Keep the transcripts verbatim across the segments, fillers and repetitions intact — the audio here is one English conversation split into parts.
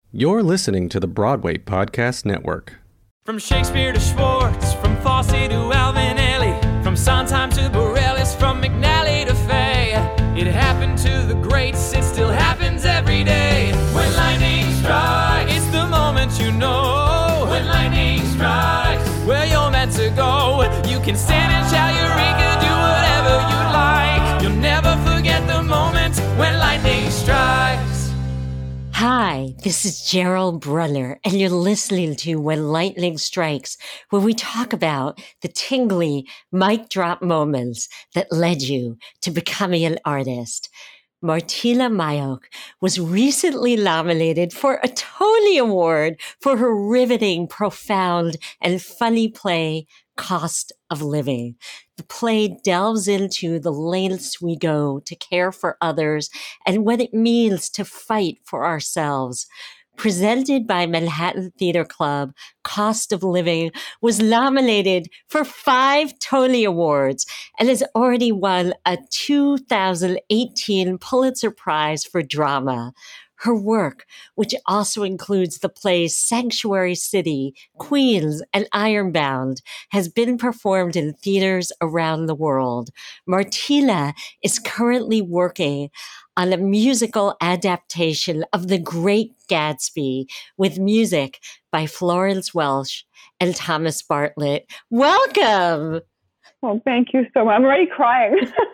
You're listening to the Broadway Podcast Network. From Shakespeare to Schwartz, from Fosse to Alvinelli, from Sondheim to Bareilles, from McNally to Fay. It happened to the greats, it still happens every day. When lightning strikes, it's the moment you know. When lightning strikes, where you're meant to go. You can stand and shout Eureka, do whatever you like. You'll never forget the moment when lightning strikes. Hi, this is Gerald Brunner, and you're listening to When Lightning Strikes, where we talk about the tingly mic drop moments that led you to becoming an artist. Martyla Majok was recently nominated for a Tony Award for her riveting, profound, and funny play, Cost of Living. The play delves into the lengths we go to care for others and what it means to fight for ourselves. Presented by Manhattan Theater Club, Cost of Living was nominated for five Tony Awards and has already won a two thousand eighteen Pulitzer Prize for Drama. Her work, which also includes the plays Sanctuary City, Queens, and Ironbound, has been performed in theaters around the world. Martyla is currently working on a musical adaptation of The Great Gatsby with music by Florence Welch and Thomas Bartlett. Welcome! Well, thank you so much. I'm already crying.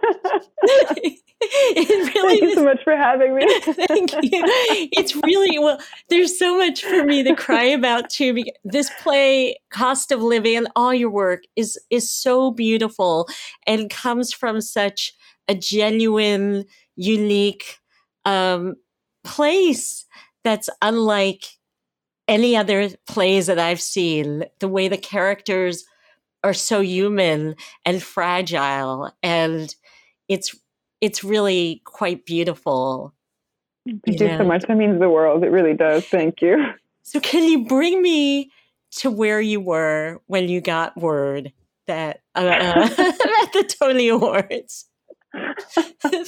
It really Thank you is. so much for having me. Thank you. It's really, well, there's so much for me to cry about too. Because this play, Cost of Living, and all your work is is so beautiful and comes from such a genuine, unique um, place that's unlike any other plays that I've seen. The way the characters are so human and fragile, and it's it's really quite beautiful. Thank you, you know? so much. That means the world. It really does. Thank you. So can you bring me to where you were when you got word that uh, at the Tony Awards? uh,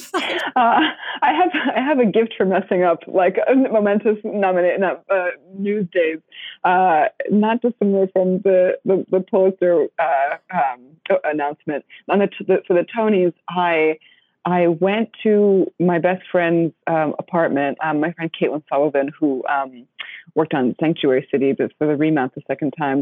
I have I have a gift for messing up like a momentous nominate uh, news days. Uh, not dissimilar from the the, the Pulitzer uh, um, announcement. On the, the for the Tonys, I I went to my best friend's um, apartment. Um, my friend Caitlin Sullivan, who um, worked on Sanctuary City for the remount the second time.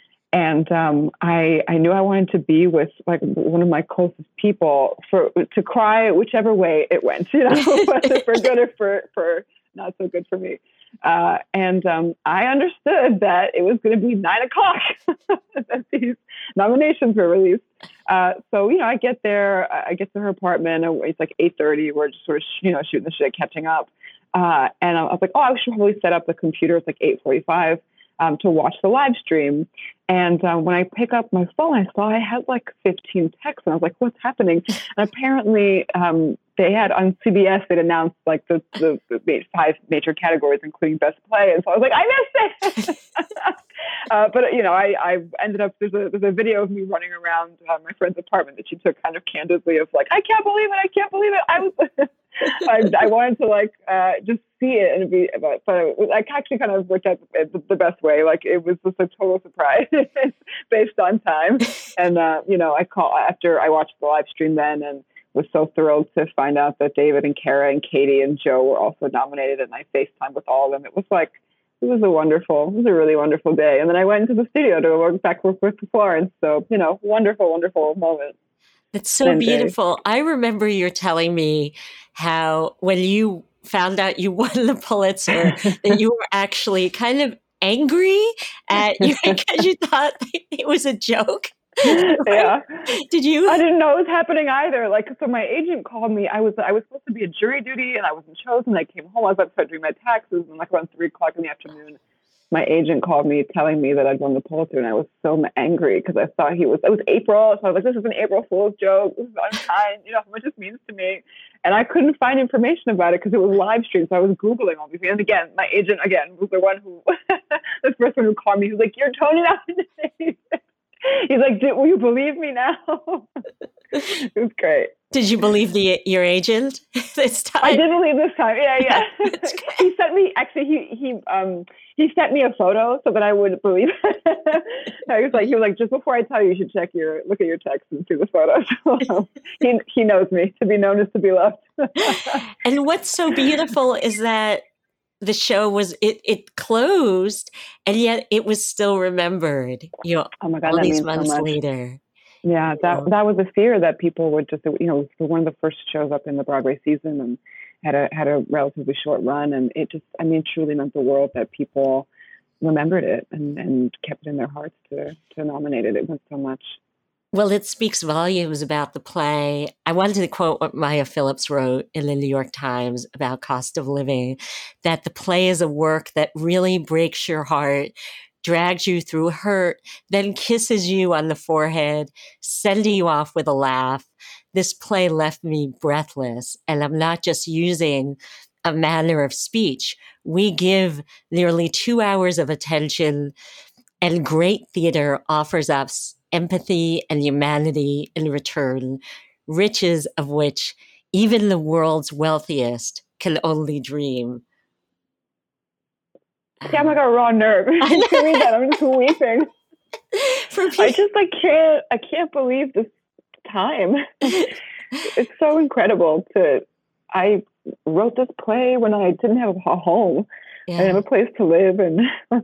And um, I, I knew I wanted to be with like one of my closest people for to cry whichever way it went, you know, whether for good or for, for not so good for me. Uh, and um, I understood that it was going to be nine o'clock that these nominations were released. Uh, so, you know, I get there, I get to her apartment, and it's like eight thirty. We're just sort of, you know, shooting the shit, catching up. Uh, and I was like, oh, I should probably set up the computer. It's like eight forty-five. Um, to watch the live stream. And um, when I pick up my phone, I saw I had like fifteen texts, and I was like, what's happening? And apparently um, they had on C B S, they'd announced like the, the, the five major categories, including best play. And so I was like, I missed it. uh, but, you know, I, I ended up, there's a, there's a video of me running around uh, my friend's apartment that she took kind of candidly of like, I can't believe it. I can't believe it. I was, I, I wanted to like uh, just see it and be, but, but it was, like actually kind of worked out the, the best way. Like it was just a total surprise based on time. And, uh, you know, I call after I watched the live stream then and was so thrilled to find out that David and Kara and Katie and Joe were also nominated. And I FaceTimed with all of them. It was like, it was a wonderful, it was a really wonderful day. And then I went into the studio to work back work with Florence. So, you know, wonderful, wonderful moment. It's so beautiful. I remember you telling me how when you found out you won the Pulitzer, that you were actually kind of angry at you because you thought it was a joke. Yeah. Did you? I didn't know it was happening either. Like, so my agent called me. I was I was supposed to be at jury duty, and I wasn't chosen. I came home. I was about to start doing my taxes, and like around three o'clock in the afternoon, my agent called me telling me that I'd won the Pulitzer, and I was so angry because I thought he was, it was April, so I was like, this is an April Fool's joke, this is unkind, you know, how much this means to me. And I couldn't find information about it because it was live streamed, so I was Googling all these things. And again, my agent, again, was the one who, this person who called me, he was like, you're Tony nominated. He's like, will you believe me now? It was great. Did you believe the your agent this time? I did believe this time. Yeah, yeah. He sent me, actually, he he um he sent me a photo so that I would believe it. I was like, he was like, just before I tell you, you should check your, look at your text and see the photos. So he, he knows me. To be known is to be loved. And what's so beautiful is that the show was, it, it closed and yet it was still remembered, you know, oh my God, all that these means months so much. later. Yeah, that that was a fear that people would just, you know, it was one of the first shows up in the Broadway season and had a had a relatively short run. And it just, I mean, truly meant the world that people remembered it and, and kept it in their hearts to, to nominate it. It meant so much. Well, it speaks volumes about the play. I wanted to quote what Maya Phillips wrote in the New York Times about Cost of Living, that the play is a work that really breaks your heart, drags you through hurt, then kisses you on the forehead, sending you off with a laugh. This play left me breathless, and I'm not just using a manner of speech. We give nearly two hours of attention, and great theater offers us empathy and humanity in return, riches of which even the world's wealthiest can only dream. Yeah, I'm like a raw nerve. I can read that. I'm just weeping. For people- I just like can't. I can't believe this time. It's so incredible. To I wrote this play when I didn't have a home. Yeah. I didn't have a place to live, and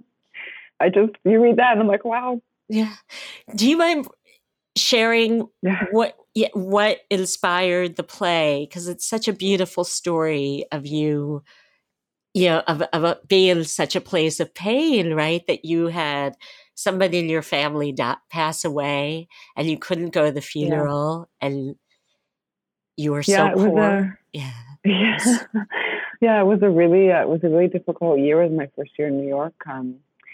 I just you read that and I'm like, wow. Yeah. Do you mind sharing yeah. what what inspired the play? Because it's such a beautiful story of you. You know, of, of being in such a place of pain, right? That you had somebody in your family die, pass away and you couldn't go to the funeral yeah. and you were yeah, so poor. A, yeah. Yeah. Yeah. It was a really, uh, it was a really difficult year. It was my first year in New York. Um,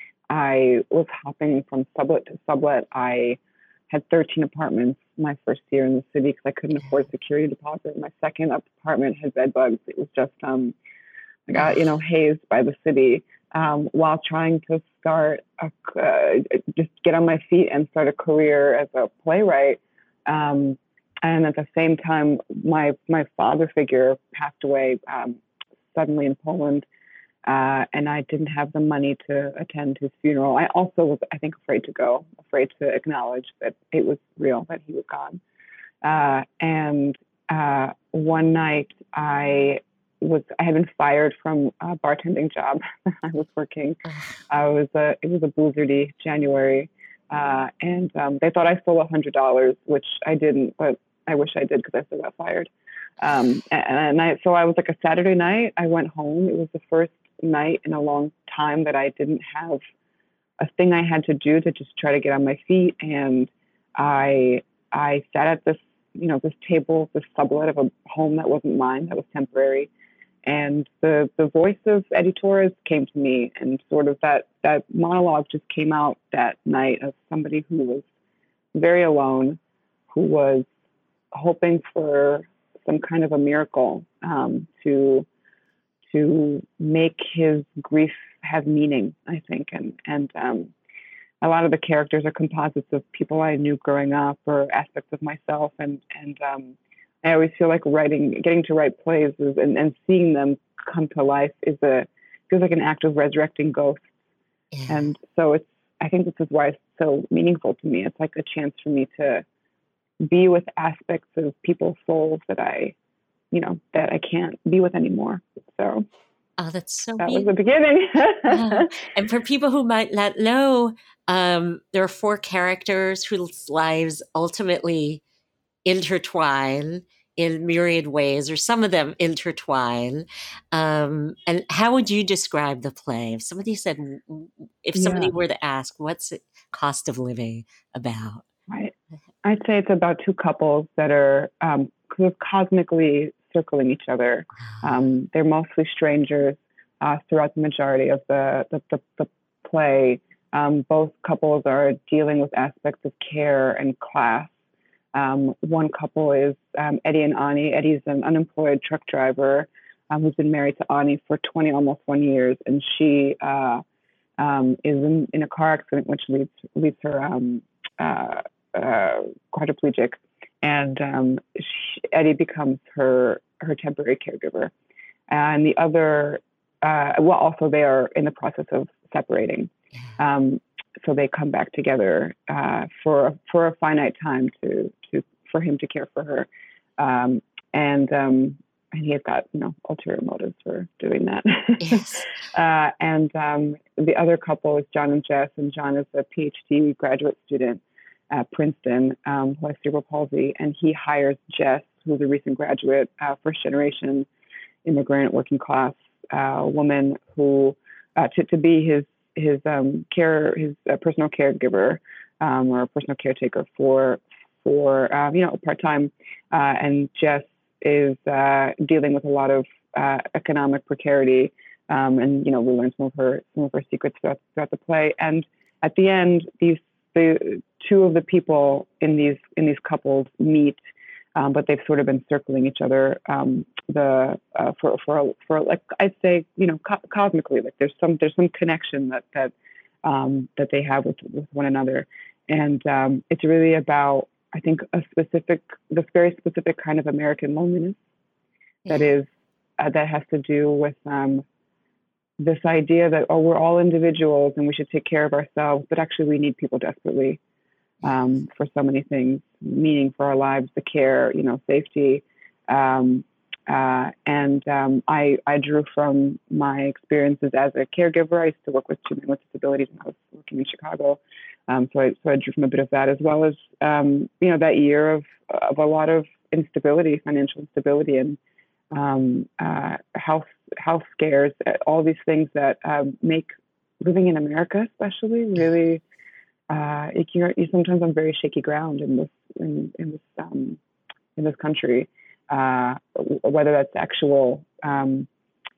I was hopping from sublet to sublet. I had thirteen apartments my first year in the city because I couldn't afford a security deposit. My second apartment had bed bugs. It was just, um, I got, you know, hazed by the city um, while trying to start, a, uh, just get on my feet and start a career as a playwright. Um, and at the same time, my my father figure passed away um, suddenly in Poland, uh, and I didn't have the money to attend his funeral. I also was, I think, afraid to go, afraid to acknowledge that it was real, that he was gone. Uh, and uh, one night, I was I had been fired from a bartending job I was working. I was a it was a blizzardy January, uh, and um, they thought I stole a hundred dollars, which I didn't, but I wish I did because I still got fired. Um, and, and I so I was like a Saturday night. I went home. It was the first night in a long time that I didn't have a thing I had to do to just try to get on my feet, and I I sat at this you know this table, this sublet of a home that wasn't mine, that was temporary. And the, the voice of Eddie Torres came to me, and sort of that, that monologue just came out that night of somebody who was very alone, who was hoping for some kind of a miracle um, to to make his grief have meaning, I think. And and um, a lot of the characters are composites of people I knew growing up or aspects of myself, and and um, I always feel like writing, getting to write plays is, and, and seeing them come to life is a feels like an act of resurrecting ghosts. Yeah. And so it's, I think this is why it's so meaningful to me. It's like a chance for me to be with aspects of people's souls that I, you know, that I can't be with anymore. So oh, that's so that beautiful. was the beginning. Yeah. And for people who might not know, um, there are four characters whose lives ultimately intertwine in myriad ways, or some of them intertwine. Um, and how would you describe the play? If somebody said, if somebody Yeah. were to ask, what's it, Cost of Living about? Right. I'd say it's about two couples that are um, sort of cosmically circling each other. Um, they're mostly strangers uh, throughout the majority of the, the, the, the play. Um, both couples are dealing with aspects of care and class. Um, one couple is um, Eddie and Ani. Eddie's an unemployed truck driver um, who's been married to Ani for twenty, almost one years, and she uh, um, is in, in a car accident which leads leads her um, uh, uh, quadriplegic, and um, she, Eddie becomes her her temporary caregiver. And the other, uh, well, also they are in the process of separating. Um, so they come back together uh, for for a finite time to to for him to care for her, um, and um, and he has got you know ulterior motives for doing that. Yes. uh, and um, the other couple is John and Jess, and John is a PhD graduate student at Princeton um, who has cerebral palsy, and he hires Jess, who's a recent graduate, uh, first generation immigrant, working class uh, woman, who uh, to to be his his um, care, his uh, personal caregiver um, or personal caretaker for, for um, you know, part-time. Uh, and Jess is uh, dealing with a lot of uh, economic precarity. Um, and, you know, we learn some of her, some of her secrets throughout, throughout the play. And at the end, these, the two of the people in these, in these couples meet, um, but they've sort of been circling each other, um, the, uh, for, for, for like, I'd say, you know, co- cosmically, like there's some, there's some connection that, that, um, that they have with, with one another. And, um, it's really about, I think, a specific, this very specific kind of American loneliness that Yeah. is, uh, that has to do with, um, this idea that, oh, we're all individuals and we should take care of ourselves, but actually we need people desperately, um, for so many things, meaning for our lives, the care, you know, safety. Um, uh, and um, I, I drew from my experiences as a caregiver. I used to work with children with disabilities when I was working in Chicago. Um, so I, so I drew from a bit of that, as well as, um, you know, that year of, of a lot of instability, financial instability, and um, uh, health, health scares, all these things that um, make living in America, especially, really, uh, it, you're, you're sometimes on very shaky ground in this, in, in this, um, in this country, uh, whether that's actual, um,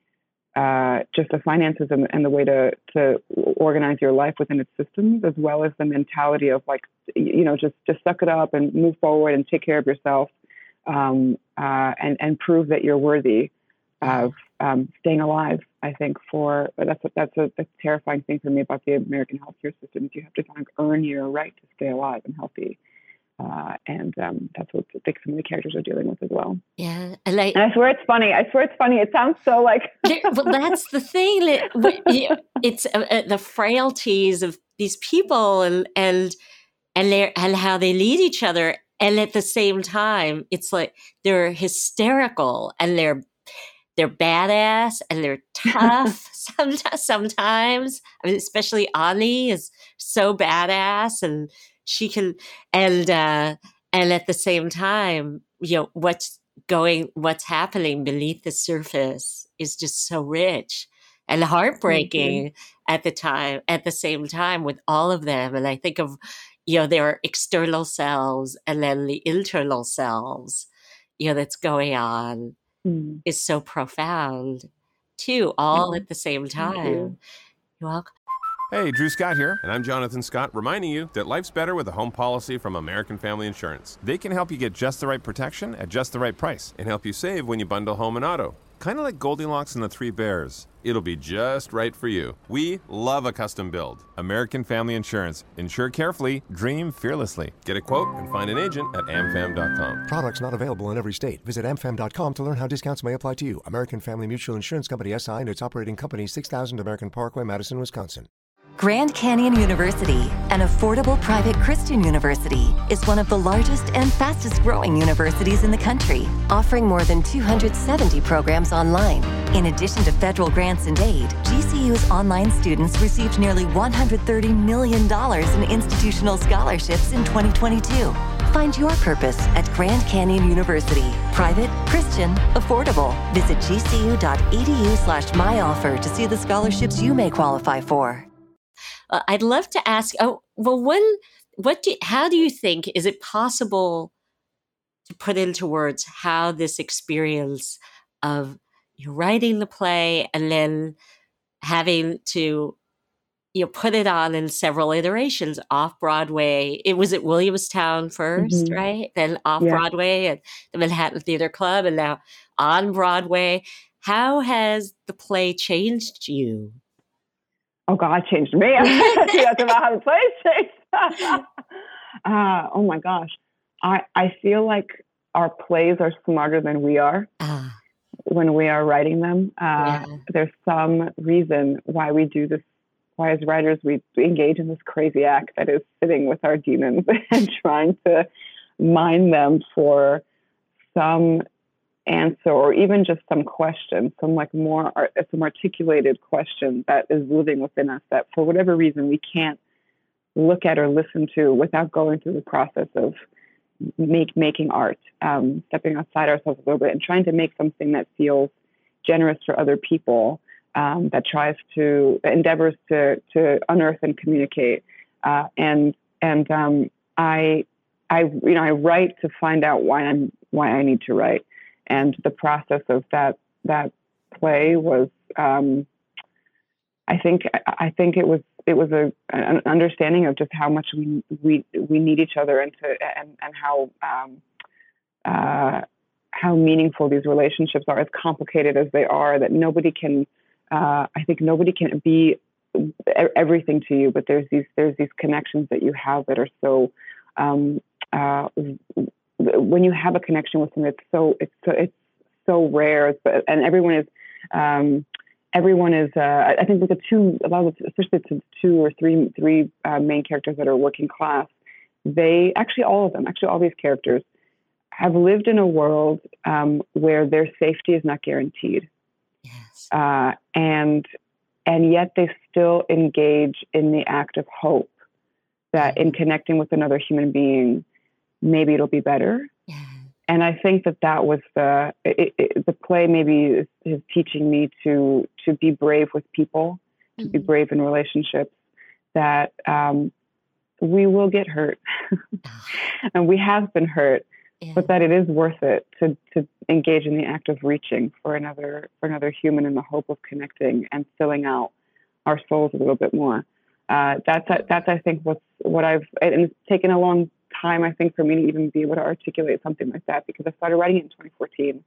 uh, just the finances and, and the way to, to organize your life within its systems, as well as the mentality of like, you know, just, just suck it up and move forward and take care of yourself, um, uh, and, and prove that you're worthy of um, staying alive. I think for that's a, that's a, a terrifying thing for me about the American healthcare system. Is you have to kind of earn your right to stay alive and healthy, uh, and um, that's what I think some of the characters are dealing with as well. Yeah, and, like, and I swear it's funny. I swear it's funny. It sounds so like. Well, that's the thing. That it's uh, uh, the frailties of these people, and and and, and how they lead each other, and at the same time, it's like they're hysterical and they're. They're badass and they're tough sometimes, sometimes. I mean, especially Ani is so badass, and she can, and, uh, and at the same time, you know, what's going, what's happening beneath the surface is just so rich and heartbreaking at the time, at the same time with all of them. And I think of, you know, their external selves and then the internal selves, you know, that's going on. Mm. Is so profound, too, all mm. at the same time. Thank you. You're welcome. Hey, Drew Scott here, and I'm Jonathan Scott, reminding you that life's better with a home policy from American Family Insurance. They can help you get just the right protection at just the right price and help you save when you bundle home and auto. Kind of like Goldilocks and the Three Bears. It'll be just right for you. We love a custom build. American Family Insurance. Insure carefully, dream fearlessly. Get a quote and find an agent at am fam dot com. Products not available in every state. Visit am fam dot com to learn how discounts may apply to you. American Family Mutual Insurance Company S I and its operating company, six thousand American Parkway, Madison, Wisconsin. Grand Canyon University, an affordable private Christian university, is one of the largest and fastest growing universities in the country, offering more than two hundred seventy programs online. In addition to federal grants and aid, G C U's online students received nearly one hundred thirty million dollars in institutional scholarships in twenty twenty-two. Find your purpose at Grand Canyon University. Private, Christian, affordable. Visit gcu.edu slash my offer to see the scholarships you may qualify for. Uh, I'd love to ask, oh, well, when, what do, how do you think, is it possible to put into words how this experience of you writing the play and then having to, you know, put it on in several iterations off Broadway? It was at Williamstown first, mm-hmm. right? Then off yeah. Broadway at the Manhattan Theater Club, and now on Broadway. How has the play changed you? Oh, God changed me. That's about how the play changed. uh, oh, my gosh. I, I feel like our plays are smarter than we are Ah, when we are writing them. Uh, yeah. There's some reason why we do this, why as writers we engage in this crazy act that is sitting with our demons and trying to mine them for some answer or even just some question, some like more, some articulated question that is living within us that for whatever reason we can't look at or listen to without going through the process of make making art, um, stepping outside ourselves a little bit and trying to make something that feels generous for other people, um, that tries to that endeavors to to unearth and communicate. Uh, and and um, I I you know I write to find out why I'm why I need to write, and the process of that that play was. Um, I think I think it was it was a an understanding of just how much we we we need each other and to and and how um, uh, how meaningful these relationships are, as complicated as they are. That nobody can uh, I think nobody can be everything to you, but there's these there's these connections that you have that are so um, uh, when you have a connection with them, it's so it's so it's so rare, and everyone is. Um, Everyone is, uh, I think with the two, a lot of, especially the two or three, three uh, main characters that are working class, they, actually all of them, actually all these characters have lived in a world um, where their safety is not guaranteed. Yes. Uh, and, and yet they still engage in the act of hope that in connecting with another human being, maybe it'll be better. Yeah. And I think that that was the it, it, the play maybe is, is teaching me to to be brave with people, to mm-hmm. be brave in relationships, that um, we will get hurt, and we have been hurt, yeah. but that it is worth it to to engage in the act of reaching for another for another human in the hope of connecting and filling out our souls a little bit more. Uh, that's that's I think what's what I've and it's taken a long time, I think, for me to even be able to articulate something like that, because I started writing it in twenty fourteen,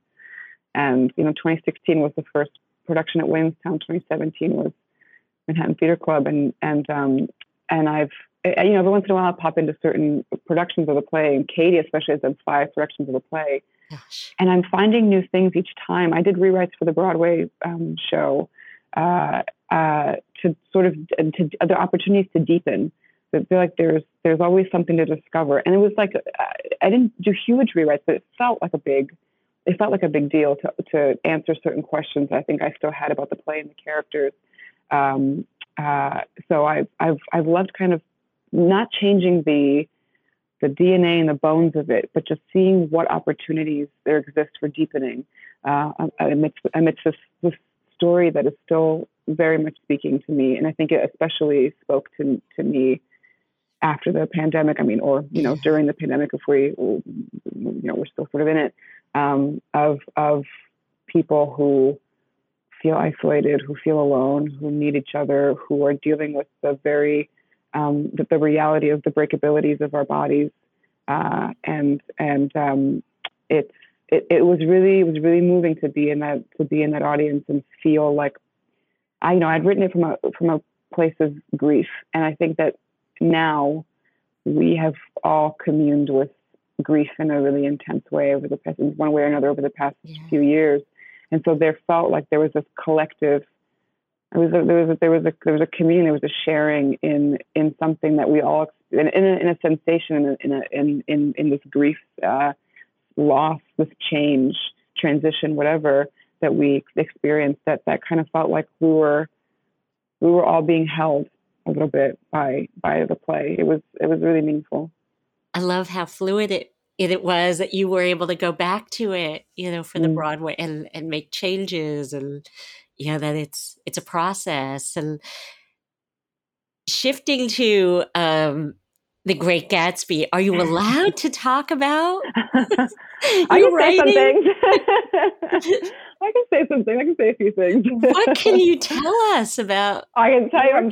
and you know, twenty sixteen was the first production at Williamstown. twenty seventeen was Manhattan Theater Club, and and um, and I've you know every once in a while I pop into certain productions of the play, and Katie especially has done five productions of the play, Gosh. and I'm finding new things each time. I did rewrites for the Broadway um, show uh, uh, to sort of to other opportunities to deepen. I feel like there's there's always something to discover, and it was like I didn't do huge rewrites, but it felt like a big, it felt like a big deal to to answer certain questions I think I still had about the play and the characters. Um, uh, so I've I've I've loved kind of not changing the the D N A and the bones of it, but just seeing what opportunities there exist for deepening uh, amidst amidst this this story that is still very much speaking to me, and I think it especially spoke to to me after the pandemic. I mean, or, you know, during the pandemic, if we, you know, we're still sort of in it, um, of, of people who feel isolated, who feel alone, who need each other, who are dealing with the very, um, the, the reality of the breakabilities of our bodies. Uh, and, and, um, it's, it, it was really, it was really moving to be in that, to be in that audience and feel like I, you know, I'd written it from a, from a place of grief. And I think that now we have all communed with grief in a really intense way over the past, in one way or another, over the past yeah. few years. And so there felt like there was this collective, there was a, there was a, there was a, there was a community, there was a sharing in, in something that we all, in, in, a, in a sensation, in, a, in, a, in, in, in this grief, uh, loss, this change, transition, whatever that we experienced, that, that kind of felt like we were, we were all being held a little bit by by the play. It was it was really meaningful. I love how fluid it, it, it was that you were able to go back to it, you know, for the mm. Broadway and, and make changes, and you know that it's it's a process. And shifting to um, The Great Gatsby, are you allowed to talk about? I can writing? say some things. I can say something. I can say a few things. What can you tell us about? I can tell you, I'm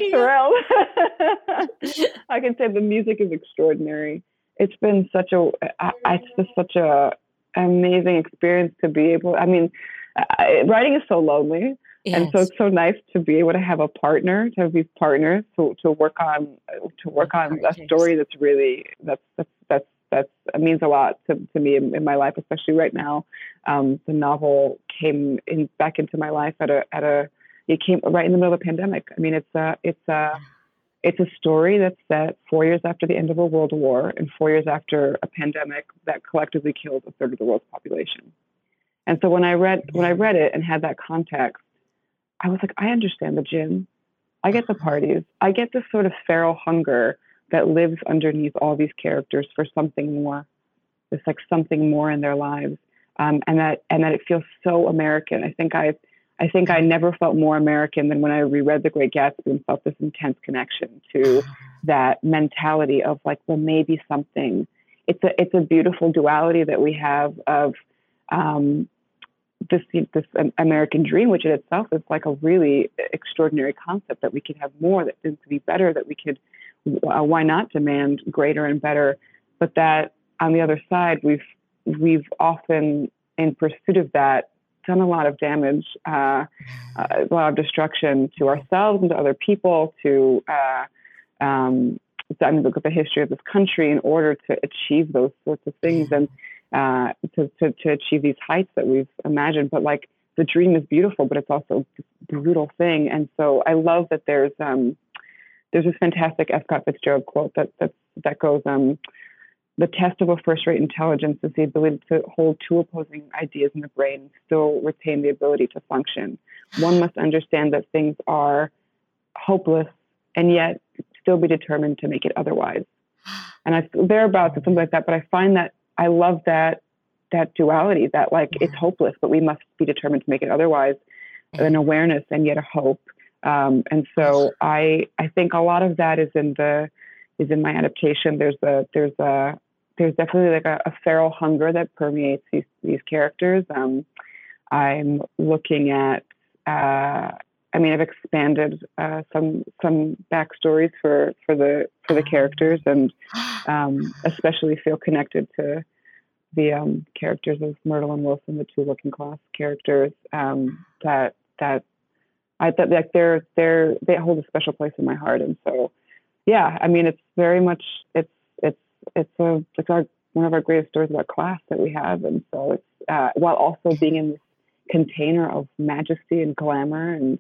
thrilled. I can say the music is extraordinary. It's been such a, it's just such a amazing experience to be able. I mean, I, writing is so lonely, yes. and so it's so nice to be able to have a partner, to have these partners to to work on to work on a story that's really that's that's that's that's it means a lot to, to me in, in my life, especially right now. Um, the novel came in back into my life at a at a it came right in the middle of the pandemic. I mean, it's a it's a it's a story that's set four years after the end of a world war and four years after a pandemic that collectively killed a third of the world's population. And so when I read when I read it and had that context, I was like, I understand the gym. I get the parties. I get this sort of feral hunger that lives underneath all these characters for something more. There's like something more in their lives, um, and that and that it feels so American. I think I, I think I never felt more American than when I reread The Great Gatsby and felt this intense connection to that mentality of like, well, maybe something. It's a it's a beautiful duality that we have of um, this this American dream, which in itself is like a really extraordinary concept that we could have more, that things could be better, that we could. Uh, why not demand greater and better? But that on the other side, we've we've often, in pursuit of that, done a lot of damage, uh, a lot of destruction to ourselves and to other people. To uh, um, I mean, look at the history of this country in order to achieve those sorts of things and uh, to, to to achieve these heights that we've imagined. But like the dream is beautiful, but it's also a brutal thing. And so I love that there's. Um, There's this fantastic F. Scott Fitzgerald quote that that, that goes, um, the test of a first-rate intelligence is the ability to hold two opposing ideas in the brain and still retain the ability to function. One must understand that things are hopeless and yet still be determined to make it otherwise. And I thereabouts or something like that, but I find that I love that that duality, that like it's hopeless, but we must be determined to make it otherwise, an awareness and yet a hope. Um, and so I, I think a lot of that is in the, is in my adaptation. There's a, there's a, there's definitely like a, a feral hunger that permeates these, these characters. Um, I'm looking at, uh, I mean, I've expanded, uh, some, some backstories for, for the, for the characters and, um, especially feel connected to the, um, characters of Myrtle and Wilson, the two working class characters, um, that, that, I thought like they're they're they hold a special place in my heart, and so yeah, I mean it's very much it's it's it's a it's our one of our greatest stories about class that we have, and so it's uh, while also being in this container of majesty and glamour and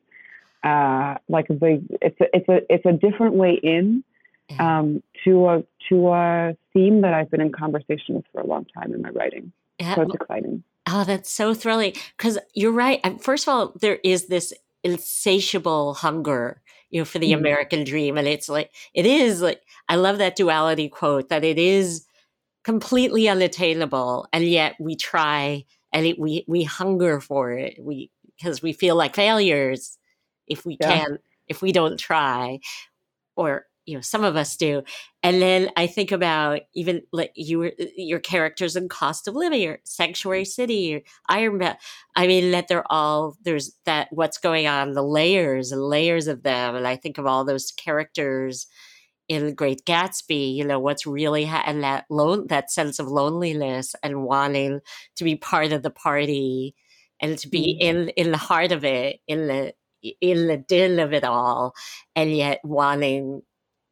uh, like the it's a, it's a it's a different way in um, to a to a theme that I've been in conversation with for a long time in my writing. Yeah. So it's exciting. Oh, that's so thrilling because you're right. First of all, there is this insatiable hunger, you know, for the mm-hmm. American dream. And it's like, it is like, I love that duality quote that it is completely unattainable. And yet we try and it, we, we hunger for it. We, because we feel like failures if we yeah. can't, if we don't try, or, you know, some of us do. And then I think about even like you, your characters in Cost of Living or Sanctuary City or Iron Man. I mean, that they're all, there's that, what's going on, the layers and layers of them. And I think of all those characters in The Great Gatsby, you know, what's really, ha- and that lone, that sense of loneliness and wanting to be part of the party and to be mm-hmm. in, in the heart of it, in the, in the din of it all, and yet wanting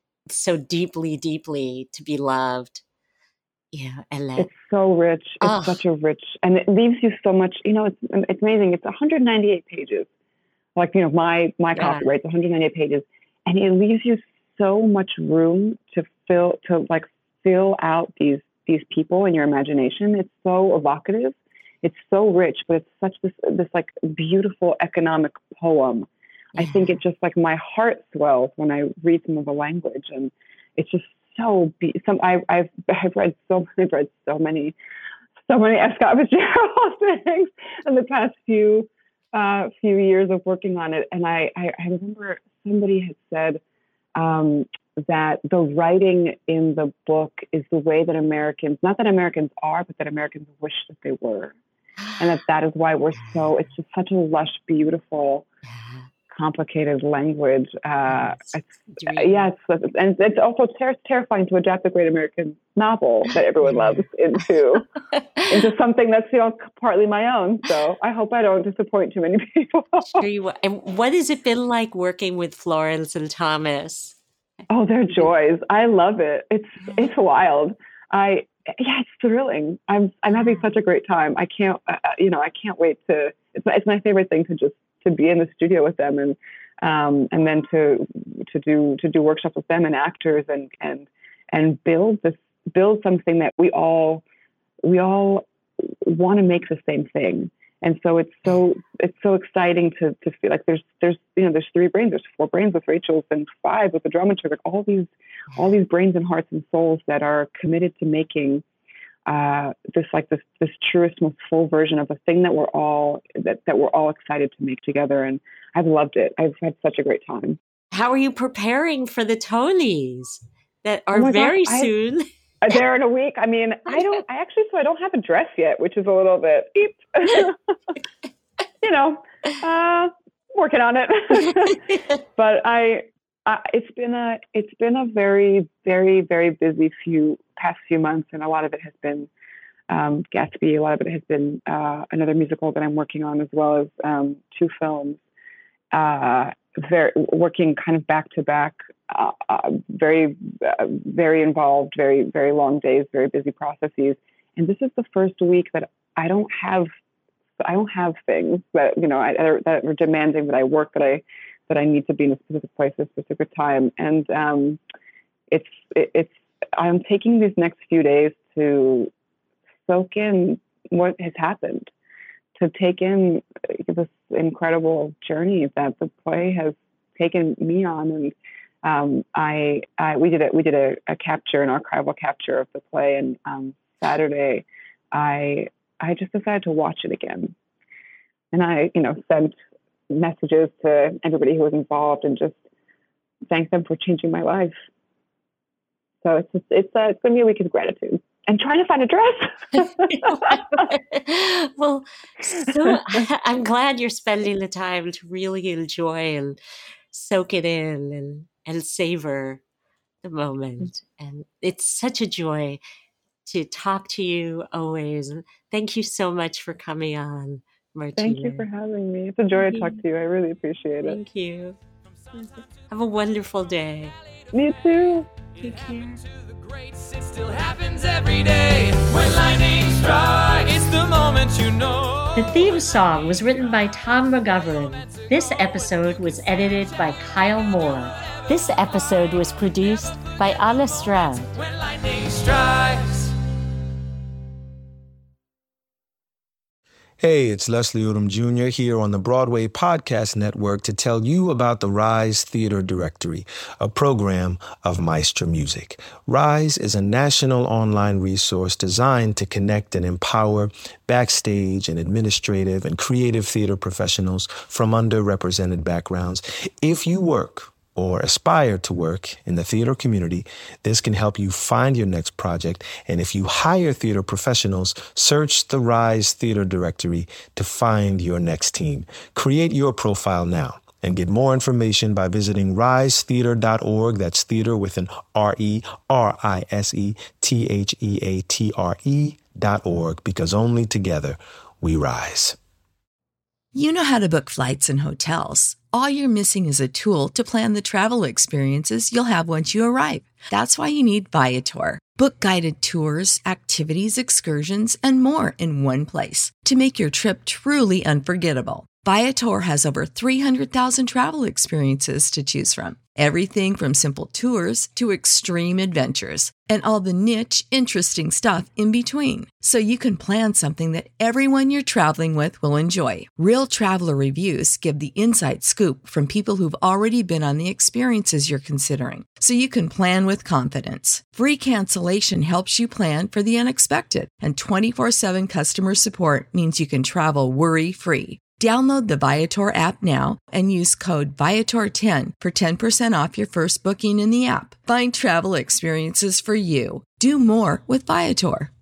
so deeply, deeply to be loved. Yeah, and that, it's so rich. It's oh. such a rich, and it leaves you so much. You know, it's it's amazing. It's one hundred ninety-eight pages. Like you know, my my yeah. copy, right? It's one hundred ninety-eight pages, and it leaves you so much room to fill to like fill out these these people in your imagination. It's so evocative. It's so rich, but it's such this this like beautiful economic poem. I think it just like my heart swells when I read some of the language, and it's just so. Be- some I, I've I've read so many, read so many, so many F. Scott Fitzgerald things in the past few uh, few years of working on it, and I I, I remember somebody had said um, that the writing in the book is the way that Americans, not that Americans are, but that Americans wish that they were, and that that is why we're so. It's just such a lush, beautiful. Complicated language. Uh, it's, yeah, it's, and it's also ter- terrifying to adapt a great American novel that everyone loves into into something that's you know partly my own. So I hope I don't disappoint too many people. Sure you will. And what has it been like working with Florence and Thomas? Oh, they're joys. I love it. It's it's wild. I yeah, it's thrilling. I'm I'm having such a great time. I can't, uh, you know, I can't wait to. It's my, it's my favorite thing to just to be in the studio with them and um, and then to to do to do workshops with them and actors and and and build this build something that we all we all want to make the same thing. And so it's so it's so exciting to to feel like there's there's you know there's three brains, there's four brains with Rachel's and five with the dramaturg, like all these all these brains and hearts and souls that are committed to making uh, this like this this truest, most full version of a thing that we're all that, that we're all excited to make together. And I've loved it. I've had such a great time. How are you preparing for the Tonys that are oh very God, soon? I, there in a week. I mean, I don't. I actually, so I don't have a dress yet, which is a little bit deep. you know, uh, working on it. But I, I, it's been a, it's been a very, very, very busy few past few months, and a lot of it has been um, Gatsby. A lot of it has been uh, another musical that I'm working on, as well as um, two films. Uh, very working kind of back to back. Uh, uh, very, uh, very involved, very, very long days, very busy processes. And this is the first week that I don't have, I don't have things that, you know, I, that are demanding that I work, that I, that I need to be in a specific place at a specific time. And um, it's, it, it's, I'm taking these next few days to soak in what has happened, to take in this incredible journey that the play has taken me on. And Um, I, I, we did a, we did a, a capture, an archival capture of the play. And, um, Saturday, I, I just decided to watch it again. And I, you know, sent messages to everybody who was involved and just thanked them for changing my life. So it's, just, it's, uh, it's going to be a week of gratitude and trying to find a dress. Well, so I'm glad you're spending the time to really enjoy and soak it in and, and savor the moment. And it's such a joy to talk to you always. And thank you so much for coming on, Martina. Thank you for having me. It's a joy to talk to you. I really appreciate it. Thank you. Have a wonderful day. Me too. Take care. It still happens every day. When lightning strikes, it's the moment you know. The theme song was written by Tom McGovern. This episode was edited by Kyle Moore. This episode was produced by Anna Stroud. When lightning strikes. Hey, it's Leslie Odom Junior here on the Broadway Podcast Network to tell you about the Rise Theater Directory, a program of Maestro Music. Rise is a national online resource designed to connect and empower backstage and administrative and creative theater professionals from underrepresented backgrounds. If you work or aspire to work in the theater community, this can help you find your next project. And if you hire theater professionals, search the Rise Theater Directory to find your next team. Create your profile now and get more information by visiting rise theater dot org. That's theater with an R E R I S E T H E A T R E dot org, because only together we rise. You know how to book flights and hotels. All you're missing is a tool to plan the travel experiences you'll have once you arrive. That's why you need Viator. Book guided tours, activities, excursions, and more in one place to make your trip truly unforgettable. Viator has over three hundred thousand travel experiences to choose from. Everything from simple tours to extreme adventures and all the niche, interesting stuff in between. So you can plan something that everyone you're traveling with will enjoy. Real traveler reviews give the inside scoop from people who've already been on the experiences you're considering. So you can plan with confidence. Free cancellation helps you plan for the unexpected. And twenty-four seven customer support means you can travel worry-free. Download the Viator app now and use code Viator ten for ten percent off your first booking in the app. Find travel experiences for you. Do more with Viator.